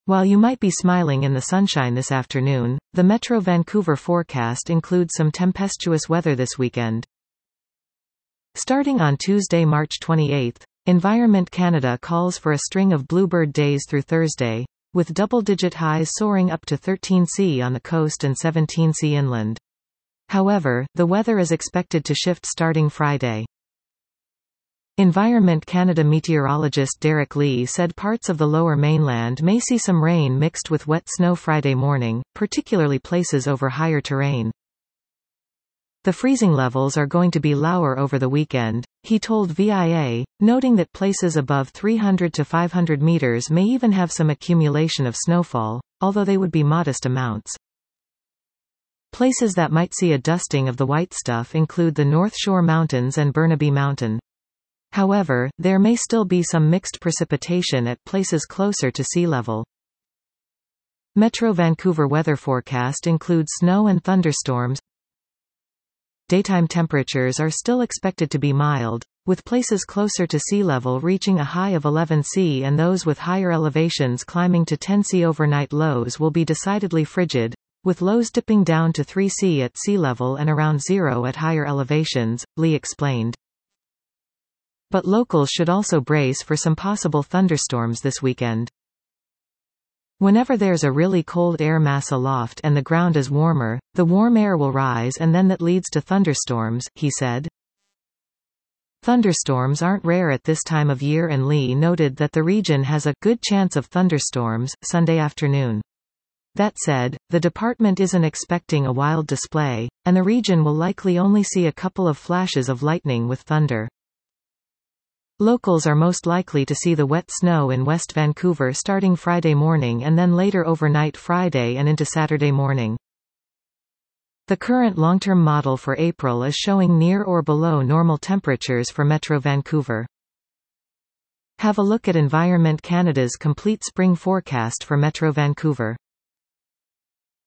While you might be smiling in the sunshine this afternoon, the Metro Vancouver forecast includes some tempestuous weather this weekend. Starting on Tuesday, March 28, Environment Canada calls for a string of bluebird days through Thursday, with double-digit highs soaring up to 13°C on the coast and 17°C inland. However, the weather is expected to shift starting Friday. Environment Canada meteorologist Derek Lee said parts of the Lower Mainland may see some rain mixed with wet snow Friday morning, particularly places over higher terrain. The freezing levels are going to be lower over the weekend, he told VIA, noting that places above 300 to 500 meters may even have some accumulation of snowfall, although they would be modest amounts. Places that might see a dusting of the white stuff include the North Shore Mountains and Burnaby Mountain. However, there may still be some mixed precipitation at places closer to sea level. Metro Vancouver weather forecast includes snow and thunderstorms. Daytime temperatures are still expected to be mild, with places closer to sea level reaching a high of 11°C and those with higher elevations climbing to 10°C. Overnight lows will be decidedly frigid, with lows dipping down to 3°C at sea level and around 0 at higher elevations, Lee explained. But locals should also brace for some possible thunderstorms this weekend. Whenever there's a really cold air mass aloft and the ground is warmer, the warm air will rise and then that leads to thunderstorms, he said. Thunderstorms aren't rare at this time of year, and Lee noted that the region has a good chance of thunderstorms Sunday afternoon. That said, the department isn't expecting a wild display, and the region will likely only see a couple of flashes of lightning with thunder. Locals are most likely to see the wet snow in West Vancouver starting Friday morning and then later overnight Friday and into Saturday morning. The current long-term model for April is showing near or below normal temperatures for Metro Vancouver. Have a look at Environment Canada's complete spring forecast for Metro Vancouver.